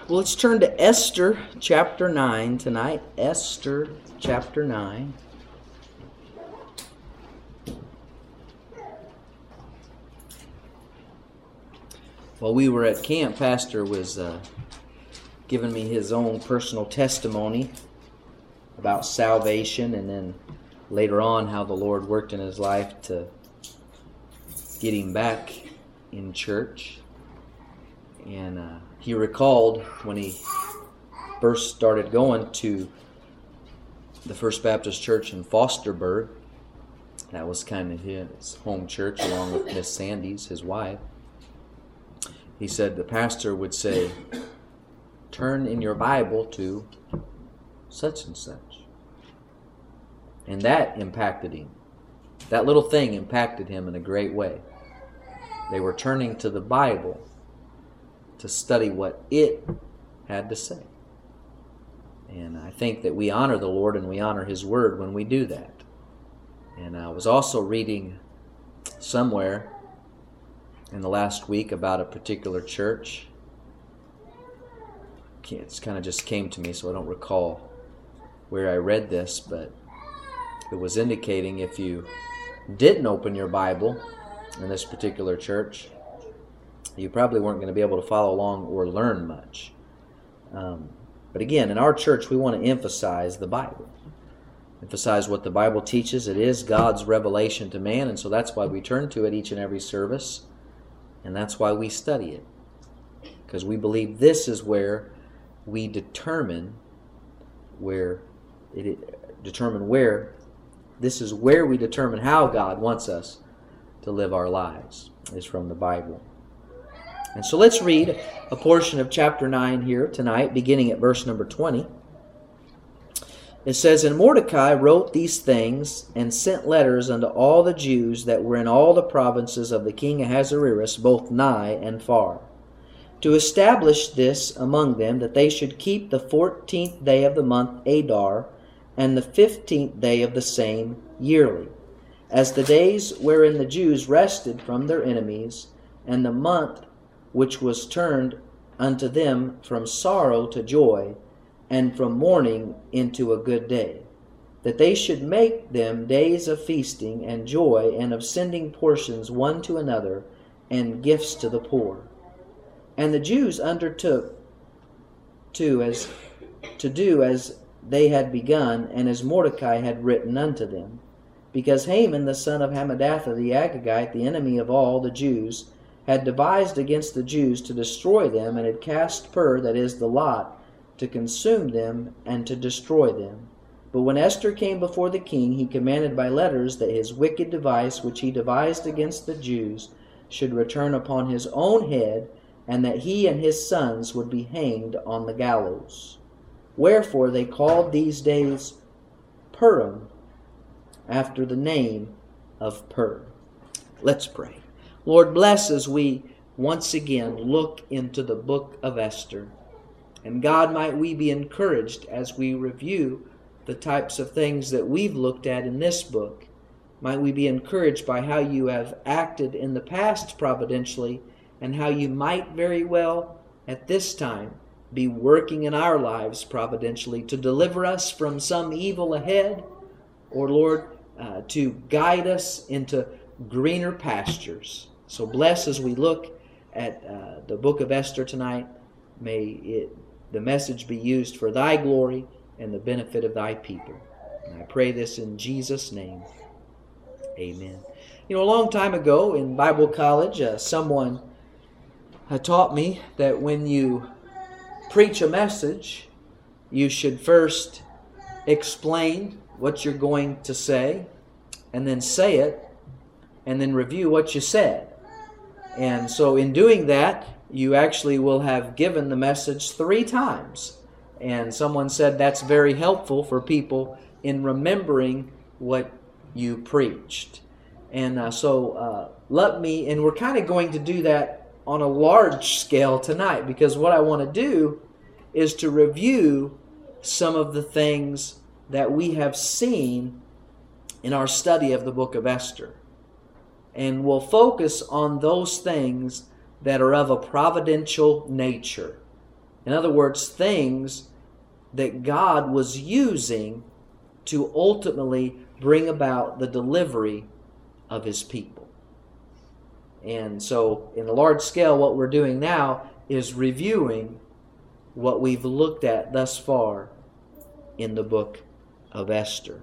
Well, let's turn to Esther chapter 9 tonight. Esther chapter 9. While we were at camp, Pastor was giving me his own personal testimony about salvation, and then later on how the Lord worked in his life to get him back in church. And he recalled when he first started going to the First Baptist Church in Fosterburg. That was kind of his home church, along with Miss Sandys, his wife. He said the pastor would say, "Turn in your Bible to such and such." And that impacted him. That little thing impacted him in a great way. They were turning to the Bible to study what it had to say. And I think that we honor the Lord and we honor His Word when we do that. And I was also reading somewhere in the last week about a particular church. It's kind of just came to me, so I don't recall where I read this, but it was indicating if you didn't open your Bible in this particular church, you probably weren't going to be able to follow along or learn much. But again, in our church, we want to emphasize the Bible. Emphasize what the Bible teaches. It is God's revelation to man, and so that's why we turn to it each and every service. And that's why we study it. Because we believe this is where we determine where this is where we determine how God wants us to live our lives, is from the Bible. And so let's read a portion of chapter 9 here tonight, beginning at verse number 20. It says, "And Mordecai wrote these things, and sent letters unto all the Jews that were in all the provinces of the king Ahasuerus, both nigh and far, to establish this among them, that they should keep the 14th day of the month Adar, and the 15th day of the same yearly, as the days wherein the Jews rested from their enemies, and the month which was turned unto them from sorrow to joy, and from mourning into a good day, that they should make them days of feasting and joy, and of sending portions one to another, and gifts to the poor. And the Jews undertook to do as they had begun, and as Mordecai had written unto them, because Haman the son of Hammedatha the Agagite, the enemy of all the Jews, had devised against the Jews to destroy them, and had cast pur, that is, the lot, to consume them and to destroy them. But when Esther came before the king, he commanded by letters that his wicked device which he devised against the Jews should return upon his own head, and that he and his sons would be hanged on the gallows. Wherefore they called these days Purim, after the name of Pur." Let's pray. Lord, bless as we once again look into the book of Esther. And God, might we be encouraged as we review the types of things that we've looked at in this book. Might we be encouraged by how you have acted in the past providentially, and how you might very well at this time be working in our lives providentially to deliver us from some evil ahead, or Lord, to guide us into greener pastures. So bless as we look at the book of Esther tonight. May the message be used for thy glory and the benefit of thy people. And I pray this in Jesus' name. Amen. You know, a long time ago in Bible college, someone had taught me that when you preach a message, you should first explain what you're going to say, and then say it, and then review what you said. And so in doing that, you actually will have given the message 3 times. And someone said that's very helpful for people in remembering what you preached. And so let me, and we're kind of going to do that on a large scale tonight, because what I want to do is to review some of the things that we have seen in our study of the book of Esther. And we'll focus on those things that are of a providential nature. In other words, things that God was using to ultimately bring about the delivery of His people. And so, in a large scale, what we're doing now is reviewing what we've looked at thus far in the book of Esther.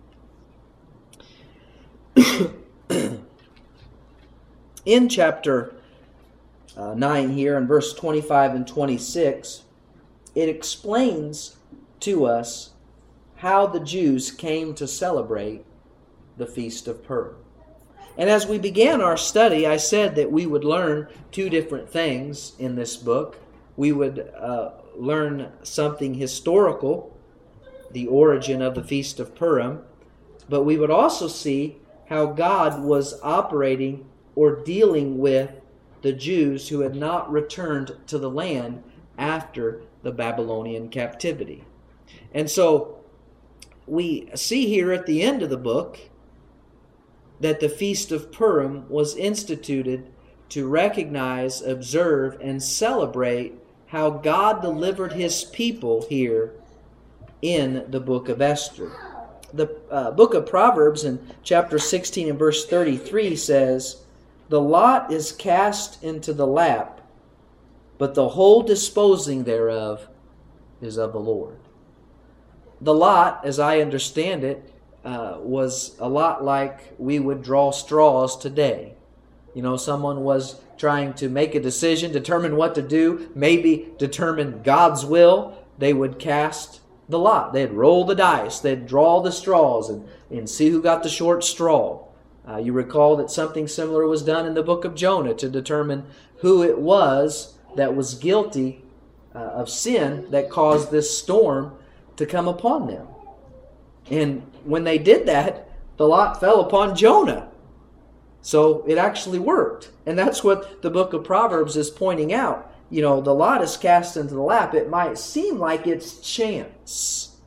In chapter 9 here, in verse 25 and 26, it explains to us how the Jews came to celebrate the Feast of Purim. And as we began our study, I said that we would learn two different things in this book. We would learn something historical, the origin of the Feast of Purim, but we would also see how God was operating or dealing with the Jews who had not returned to the land after the Babylonian captivity. And so we see here at the end of the book that the Feast of Purim was instituted to recognize, observe, and celebrate how God delivered His people here in the book of Esther. The book of Proverbs in chapter 16 and verse 33 says, "The lot is cast into the lap, but the whole disposing thereof is of the Lord." The lot, as I understand it, was a lot like we would draw straws today. You know, someone was trying to make a decision, determine what to do, maybe determine God's will. They would cast the lot. They'd roll the dice. They'd draw the straws and see who got the short straw. You recall that something similar was done in the book of Jonah to determine who it was that was guilty of sin that caused this storm to come upon them. And when they did that, the lot fell upon Jonah. So it actually worked. And that's what the book of Proverbs is pointing out. You know, the lot is cast into the lap. It might seem like it's chance.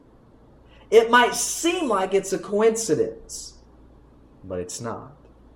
It might seem like it's a coincidence. But it's not.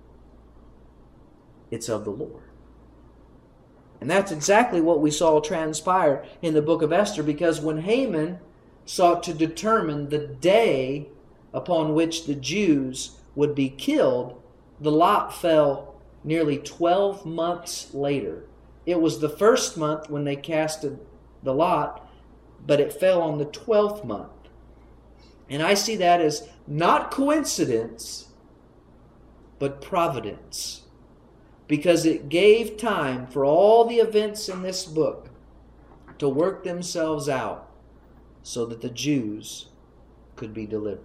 It's of the Lord. And that's exactly what we saw transpire in the book of Esther, because when Haman sought to determine the day upon which the Jews would be killed, the lot fell nearly 12 months later. It was the first month when they casted the lot, but it fell on the 12th month. And I see that as not coincidence, but providence, because it gave time for all the events in this book to work themselves out so that the Jews could be delivered.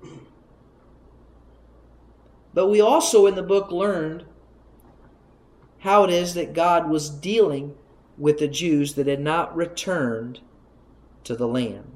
But we also in the book learned how it is that God was dealing with the Jews that had not returned to the land.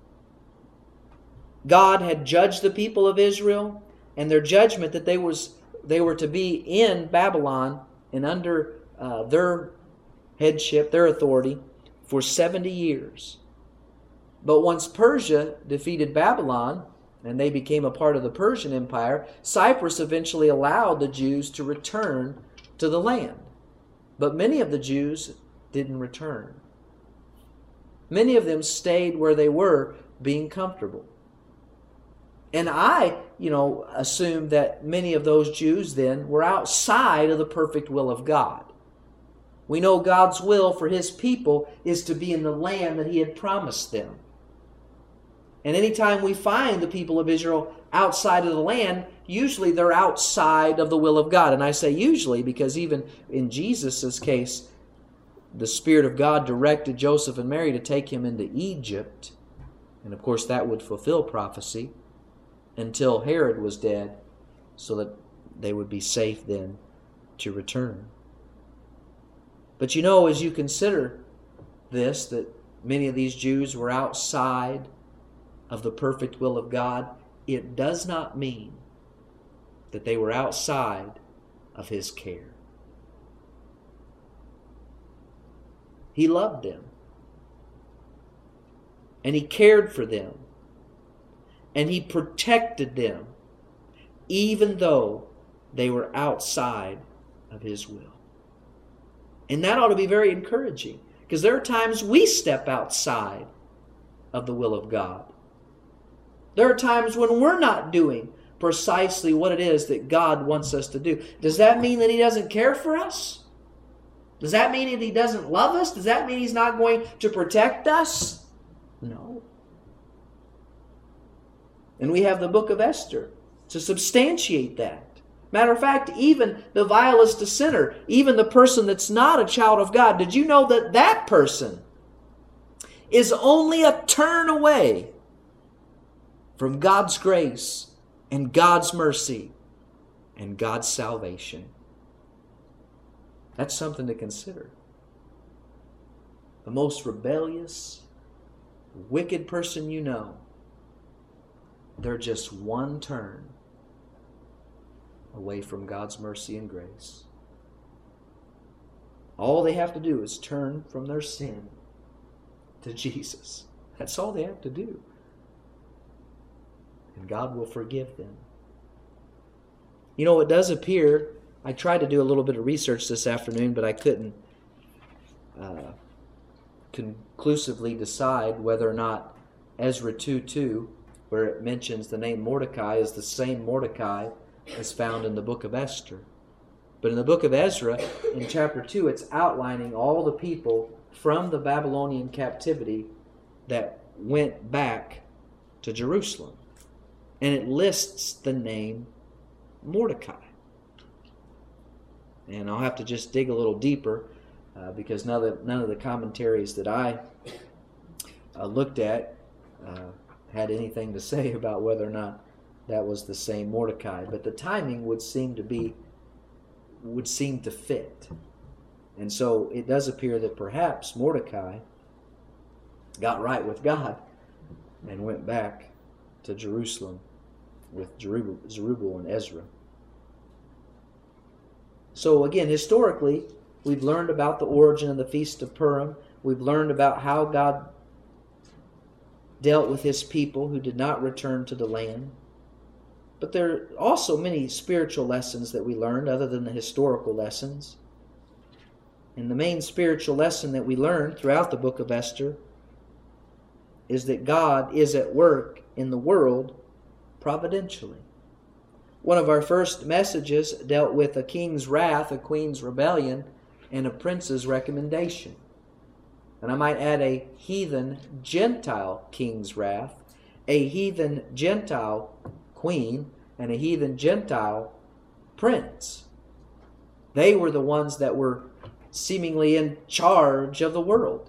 God had judged the people of Israel, and their judgment that they were to be in Babylon and under their headship, their authority, for 70 years. But once Persia defeated Babylon, and they became a part of the Persian Empire, Cyprus eventually allowed the Jews to return to the land. But many of the Jews didn't return. Many of them stayed where they were, being comfortable. And I, assume that many of those Jews then were outside of the perfect will of God. We know God's will for His people is to be in the land that He had promised them. And anytime we find the people of Israel outside of the land, usually they're outside of the will of God. And I say usually because even in Jesus' case, the Spirit of God directed Joseph and Mary to take him into Egypt. And of course that would fulfill prophecy until Herod was dead, so that they would be safe then to return. But as you consider this, that many of these Jews were outside of the perfect will of God, it does not mean that they were outside of His care. He loved them, and He cared for them, and He protected them, even though they were outside of His will. And that ought to be very encouraging. Because there are times we step outside of the will of God. There are times when we're not doing precisely what it is that God wants us to do. Does that mean that He doesn't care for us? Does that mean that He doesn't love us? Does that mean He's not going to protect us? No. And we have the book of Esther to substantiate that. Matter of fact, even the vilest of sinner, even the person that's not a child of God, did you know that that person is only a turn away from God's grace and God's mercy and God's salvation? That's something to consider. The most rebellious, wicked person you know, they're just one turn away from God's mercy and grace. All they have to do is turn from their sin to Jesus. That's all they have to do. And God will forgive them. You know, it does appear, I tried to do a little bit of research this afternoon, but I couldn't conclusively decide whether or not Ezra 2:2, where it mentions the name Mordecai, is the same Mordecai as found in the book of Esther. But in the book of Ezra, in chapter 2, it's outlining all the people from the Babylonian captivity that went back to Jerusalem. And it lists the name Mordecai. And I'll have to just dig a little deeper because none of the commentaries that I looked at had anything to say about whether or not that was the same Mordecai. But the timing would seem to fit. And so it does appear that perhaps Mordecai got right with God and went back to Jerusalem with Zerubbabel and Ezra. So again, historically, we've learned about the origin of the Feast of Purim. We've learned about how God dealt with His people who did not return to the land. But there are also many spiritual lessons that we learned other than the historical lessons. And the main spiritual lesson that we learned throughout the book of Esther is that God is at work in the world providentially. One of our first messages dealt with a king's wrath, a queen's rebellion, and a prince's recommendation. And I might add a heathen Gentile king's wrath, a heathen Gentile queen, and a heathen Gentile prince. They were the ones that were seemingly in charge of the world.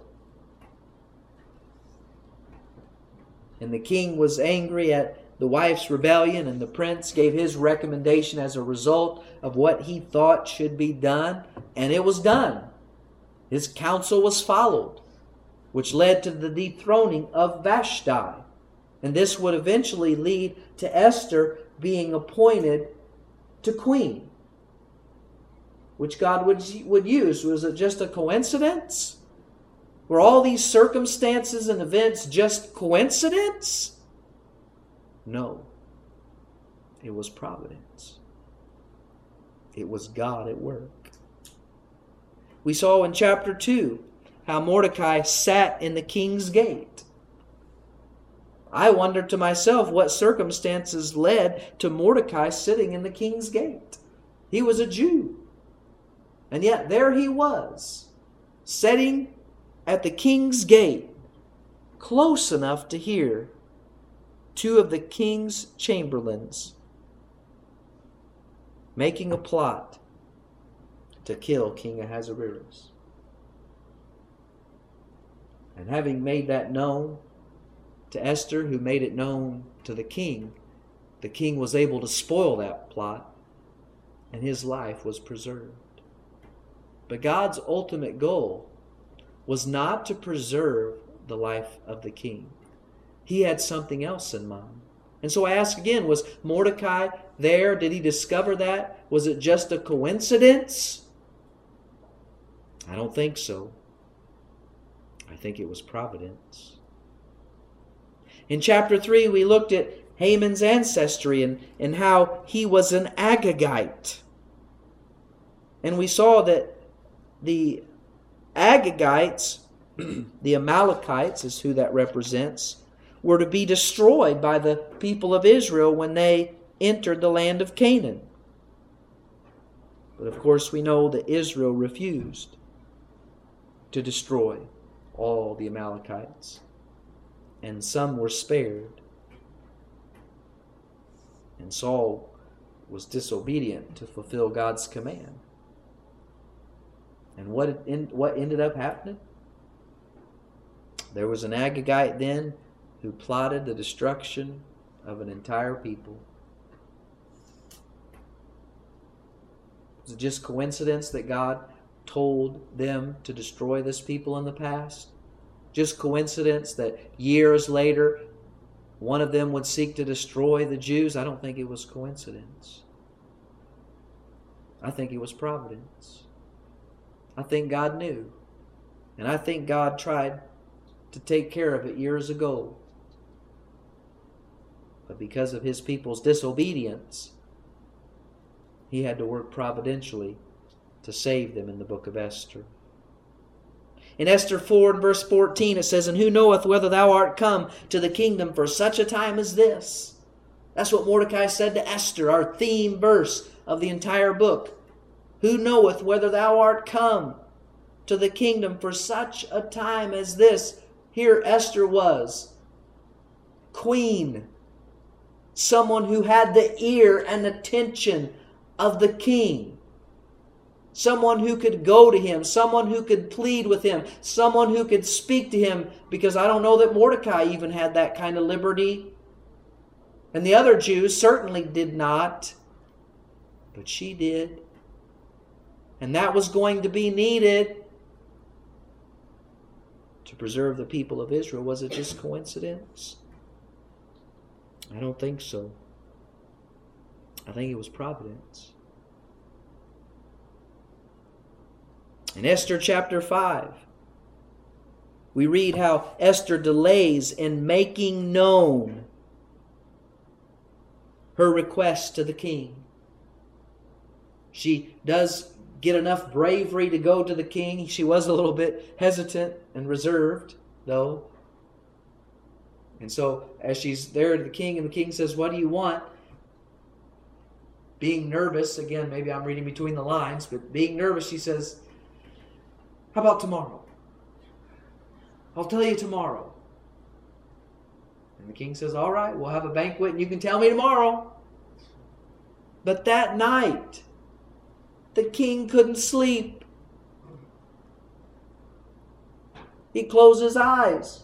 And the king was angry at the wife's rebellion, and the prince gave his recommendation as a result of what he thought should be done, and it was done. His counsel was followed, which led to the dethroning of Vashti. And this would eventually lead to Esther being appointed to queen, which God would use. Was it just a coincidence? Were all these circumstances and events just coincidence? No. It was providence. It was God at work. We saw in chapter 2 how Mordecai sat in the king's gate. I wondered to myself what circumstances led to Mordecai sitting in the king's gate. He was a Jew. And yet there he was, sitting at the king's gate, close enough to hear two of the king's chamberlains making a plot to kill King Ahasuerus. And having made that known to Esther, who made it known to the king was able to spoil that plot, and his life was preserved. But God's ultimate goal was not to preserve the life of the king. He had something else in mind. And so I ask again, was Mordecai there? Did he discover that? Was it just a coincidence? I don't think so. I think it was providence. In chapter 3, we looked at Haman's ancestry and how he was an Agagite. And we saw that the Agagites The Amalekites is who that represents, were to be destroyed by the people of Israel when they entered the land of Canaan. But of course we know that Israel refused to destroy all the Amalekites. And some were spared. And Saul was disobedient to fulfill God's command. And what ended up happening? There was an Agagite then who plotted the destruction of an entire people. Is it just coincidence that God told them to destroy this people in the past? Just coincidence that years later one of them would seek to destroy the Jews? I don't think it was coincidence. I think it was providence. I think God knew. And I think God tried to take care of it years ago. But because of His people's disobedience, He had to work providentially to save them in the book of Esther. In Esther 4 and verse 14 it says, "And who knoweth whether thou art come to the kingdom for such a time as this?" That's what Mordecai said to Esther, our theme verse of the entire book. Who knoweth whether thou art come to the kingdom for such a time as this? Here Esther was, queen, someone who had the ear and attention of the king. Someone who could go to him, someone who could plead with him, someone who could speak to him, because I don't know that Mordecai even had that kind of liberty. And the other Jews certainly did not, but she did. And that was going to be needed to preserve the people of Israel. Was it just coincidence? I don't think so. I think it was providence. In Esther chapter 5, we read how Esther delays in making known her request to the king. She does get enough bravery to go to the king. She was a little bit hesitant and reserved, though. And so as she's there to the king, and the king says, "What do you want?" Being nervous, again, maybe I'm reading between the lines, but being nervous, she says, "How about tomorrow? I'll tell you tomorrow." And the king says, "All right, we'll have a banquet and you can tell me tomorrow." But that night, the king couldn't sleep. He closed his eyes,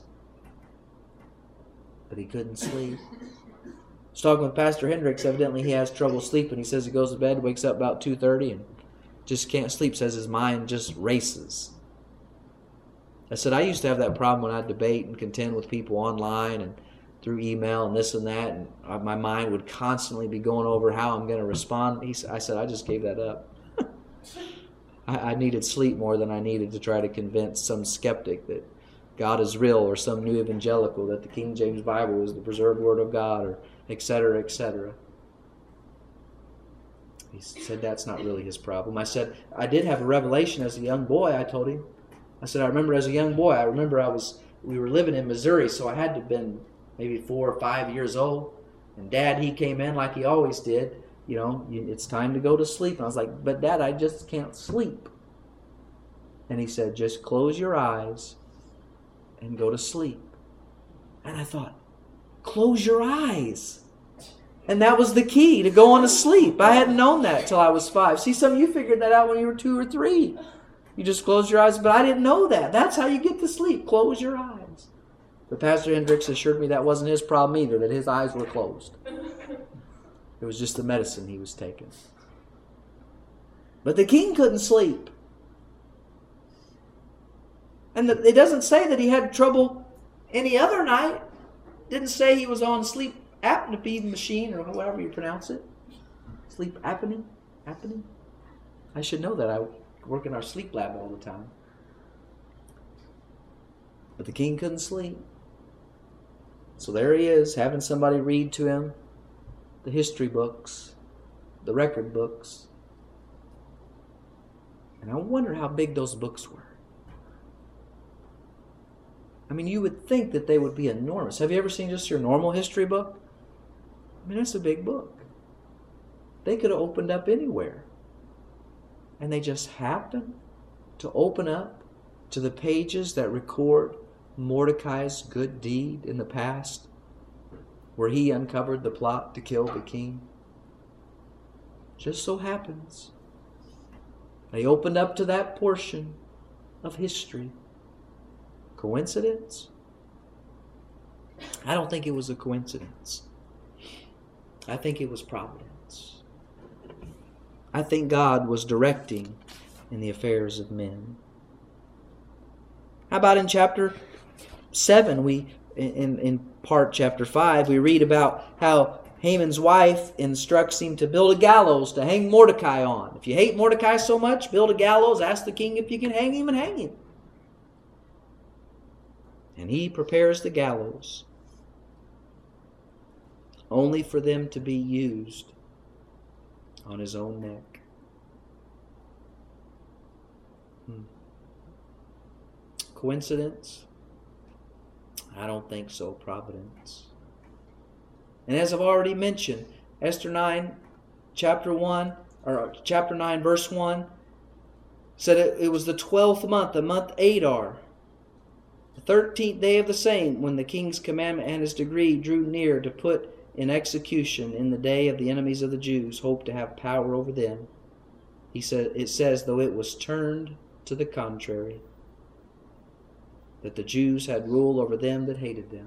but he couldn't sleep. I was talking with Pastor Hendricks. Evidently he has trouble sleeping. He says he goes to bed, wakes up about 2:30 and just can't sleep. Says his mind just races. I said, I used to have that problem when I debate and contend with people online and through email and this and that, and my mind would constantly be going over how I'm going to respond. I said, I just gave that up. I needed sleep more than I needed to try to convince some skeptic that God is real, or some new evangelical that the King James Bible is the preserved Word of God, or etc., etc. He said that's not really his problem. I said, I did have a revelation as a young boy, I told him. I said, I remember as a young boy, we were living in Missouri, so I had to have been maybe 4 or 5 years old. And Dad, he came in like he always did. You know, it's time to go to sleep. And I was like, but Dad, I just can't sleep. And he said, just close your eyes and go to sleep. And I thought, close your eyes. And that was the key to going to sleep. I hadn't known that till I was 5. See, some of you figured that out when you were 2 or 3. You just close your eyes, but I didn't know that. That's how you get to sleep. Close your eyes. But Pastor Hendricks assured me that wasn't his problem either, that his eyes were closed. It was just the medicine he was taking. But the king couldn't sleep. And it doesn't say that he had trouble any other night. It didn't say he was on sleep apnea machine, or however you pronounce it. Sleep apnea? Apnea? I should know that. I work in our sleep lab all the time. But the king couldn't sleep. So there he is, having somebody read to him the history books, the record books. And I wonder how big those books were. I mean, you would think that they would be enormous. Have you ever seen just your normal history book? I mean, that's a big book. They could have opened up anywhere. And they just happened to open up to the pages that record Mordecai's good deed in the past, where he uncovered the plot to kill the king. Just so happens they opened up to that portion of history. Coincidence? I don't think it was a coincidence. I think it was providence. I think God was directing in the affairs of men. How about in chapter 7, in part chapter 5, we read about how Haman's wife instructs him to build a gallows to hang Mordecai on. If you hate Mordecai so much, build a gallows, ask the king if you can hang him, and hang him. And he prepares the gallows only for them to be used on his own neck. Coincidence? I don't think so. Providence. And as I've already mentioned, Esther 9, chapter 9, verse 1, said it was the 12th month, the month Adar, the 13th day of the same, when the king's commandment and his decree drew near to put in execution in the day of the enemies of the Jews, hoped to have power over them. It says, though it was turned to the contrary, that the Jews had rule over them that hated them.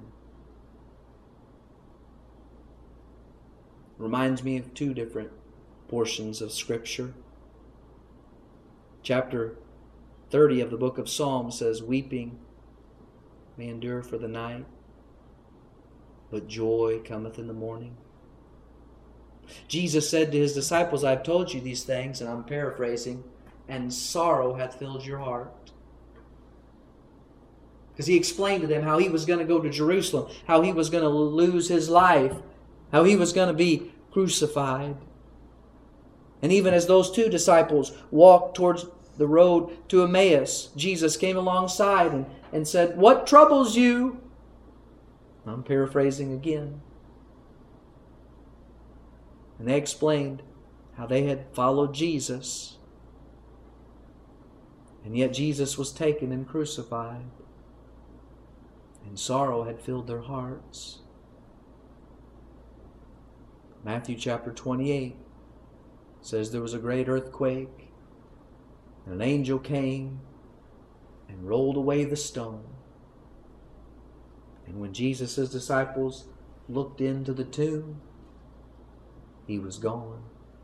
Reminds me of two different portions of Scripture. Chapter 30 of the book of Psalms says, weeping may endure for the night, but joy cometh in the morning. Jesus said to his disciples, I've told you these things, and I'm paraphrasing, and sorrow hath filled your heart. Because he explained to them how he was going to go to Jerusalem, how he was going to lose his life, how he was going to be crucified. And even as those two disciples walked towards the road to Emmaus, Jesus came alongside and said, what troubles you? I'm paraphrasing again. And they explained how they had followed Jesus, and yet Jesus was taken and crucified, and sorrow had filled their hearts. Matthew chapter 28 says there was a great earthquake, and an angel came and rolled away the stone. And when Jesus' disciples looked into the tomb, he was gone.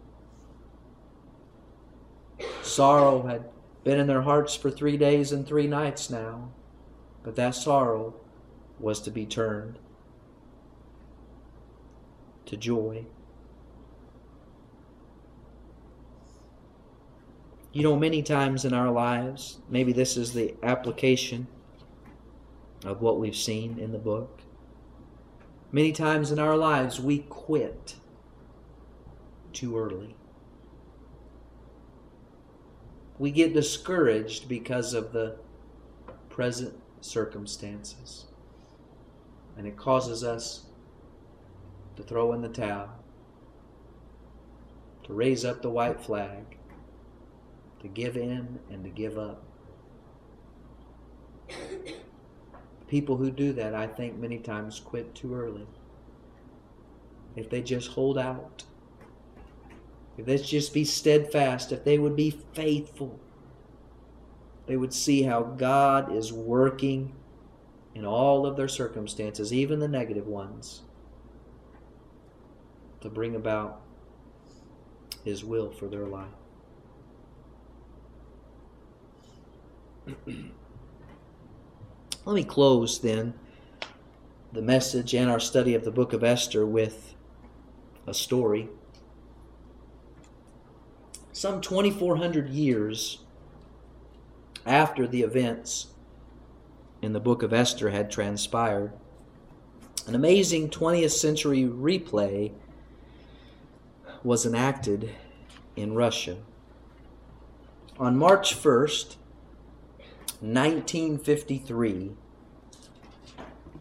Sorrow had been in their hearts for 3 days and 3 nights now, but that sorrow was to be turned to joy. You know, many times in our lives, maybe this is the application of what we've seen in the book. Many times in our lives, we quit too early. We get discouraged because of the present circumstances. And it causes us to throw in the towel, to raise up the white flag, to give in and to give up. People who do that, I think, many times quit too early. If they just hold out, if they just be steadfast, if they would be faithful, they would see how God is working in all of their circumstances, even the negative ones, to bring about His will for their life. Let me close then the message and our study of the book of Esther with a story. Some 2,400 years after the events in the book of Esther had transpired, an amazing 20th century replay was enacted in Russia. On March 1st, 1953,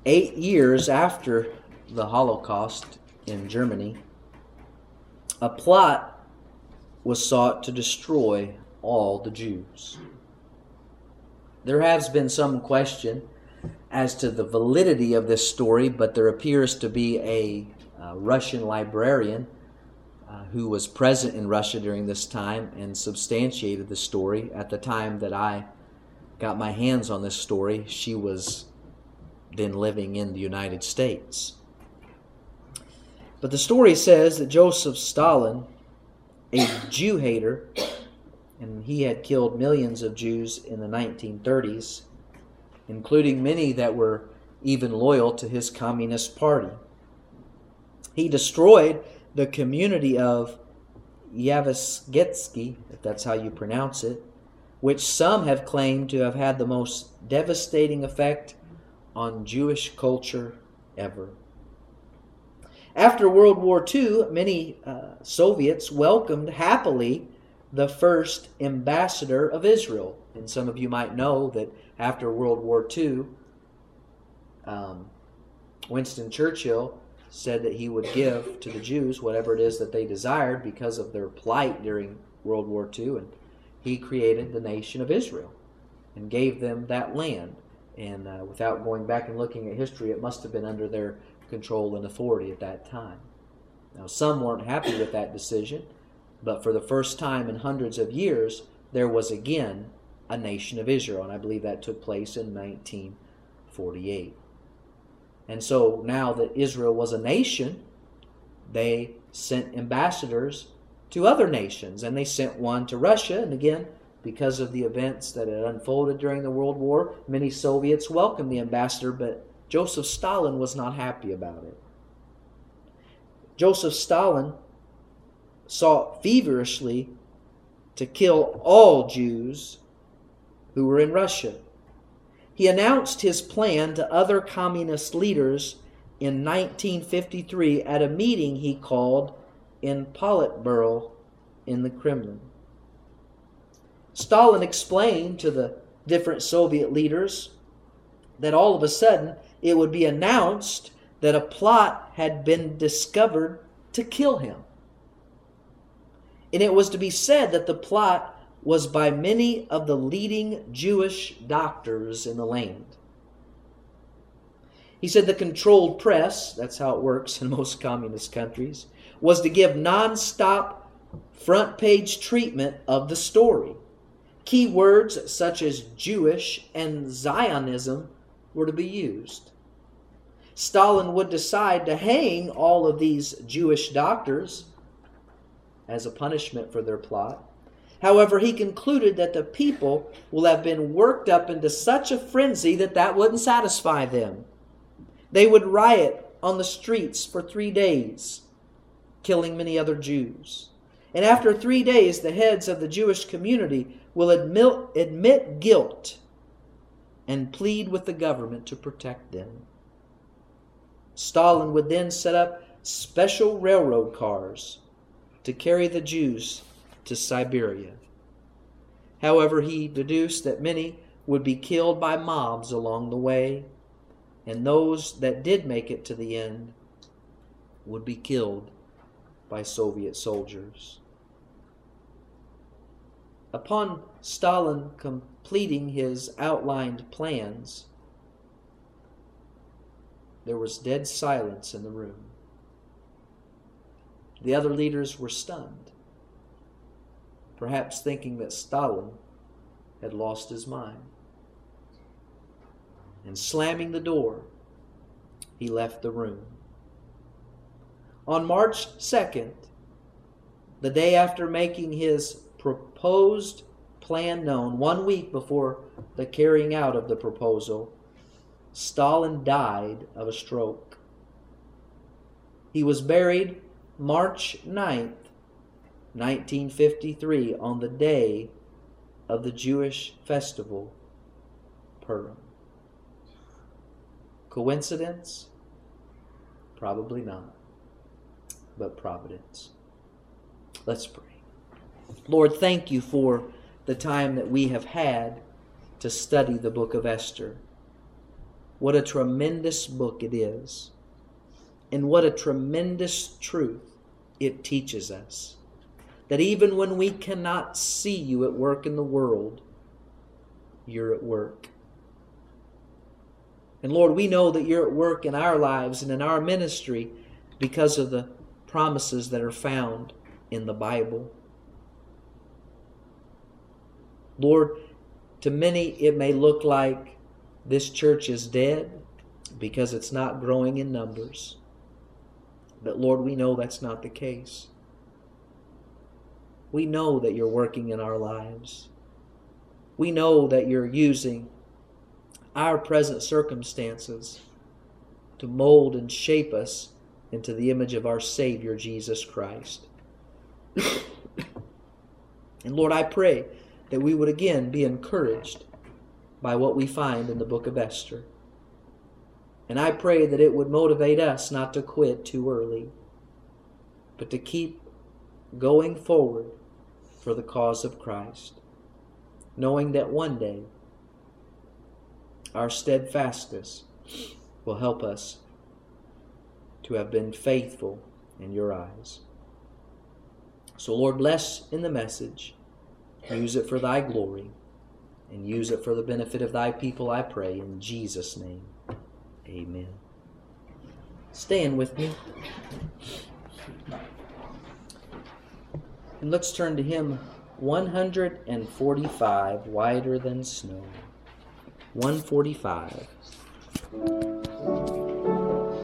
8 years after the Holocaust in Germany, a plot was sought to destroy all the Jews. There has been some question as to the validity of this story, but there appears to be a Russian librarian who was present in Russia during this time and substantiated the story. At the time that I got my hands on this story, she was then living in the United States. But the story says that Joseph Stalin, a Jew hater, and he had killed millions of Jews in the 1930s, including many that were even loyal to his Communist Party. He destroyed the community of Yavasgetsky, if that's how you pronounce it, which some have claimed to have had the most devastating effect on Jewish culture ever. After World War II, many Soviets welcomed happily the first ambassador of Israel. And some of you might know that after World War II, Winston Churchill said that he would give to the Jews whatever it is that they desired because of their plight during World War II. And he created the nation of Israel and gave them that land. And without going back and looking at history, it must have been under their control and authority at that time. Now, some weren't happy with that decision, but for the first time in hundreds of years, there was again a nation of Israel, and I believe that took place in 1948. And so now that Israel was a nation, they sent ambassadors to other nations, and they sent one to Russia, and again, because of the events that had unfolded during the World War, many Soviets welcomed the ambassador, but Joseph Stalin was not happy about it. Joseph Stalin sought feverishly to kill all Jews who were in Russia. He announced his plan to other communist leaders in 1953 at a meeting he called in Politburo in the Kremlin. Stalin explained to the different Soviet leaders that all of a sudden it would be announced that a plot had been discovered to kill him. And it was to be said that the plot was by many of the leading Jewish doctors in the land. He said the controlled press, that's how it works in most communist countries, was to give non-stop front page treatment of the story. Key words such as Jewish and Zionism were to be used. Stalin would decide to hang all of these Jewish doctors as a punishment for their plot. However, he concluded that the people will have been worked up into such a frenzy that that wouldn't satisfy them. They would riot on the streets for 3 days, killing many other Jews. And after 3 days, the heads of the Jewish community will admit guilt and plead with the government to protect them. Stalin would then set up special railroad cars to carry the Jews to Siberia. However, he deduced that many would be killed by mobs along the way, and those that did make it to the end would be killed by Soviet soldiers. Upon Stalin completing his outlined plans, there was dead silence in the room. The other leaders were stunned, perhaps thinking that Stalin had lost his mind. And slamming the door, he left the room. On March 2nd, the day after making his proposed plan known, 1 week before the carrying out of the proposal, Stalin died of a stroke. He was buried March 9th, 1953, on the day of the Jewish festival, Purim. Coincidence? Probably not, but providence. Let's pray. Lord, thank you for the time that we have had to study the book of Esther. what a tremendous book it is, and what a tremendous truth it teaches us. That even when we cannot see you at work in the world, you're at work. And Lord, we know that you're at work in our lives and in our ministry because of the promises that are found in the Bible. Lord, to many it may look like this church is dead because it's not growing in numbers. But Lord, we know that's not the case. We know that you're working in our lives. We know that you're using our present circumstances to mold and shape us into the image of our Savior, Jesus Christ. And Lord, I pray that we would again be encouraged by what we find in the book of Esther. And I pray that it would motivate us not to quit too early, but to keep going forward for the cause of Christ, knowing that one day our steadfastness will help us to have been faithful in your eyes. So Lord, bless in the message. Use it for thy glory, and use it for the benefit of thy people, I pray, in Jesus' name. Amen. Stand with me. And let's turn to hymn 145, Whiter Than Snow. 145.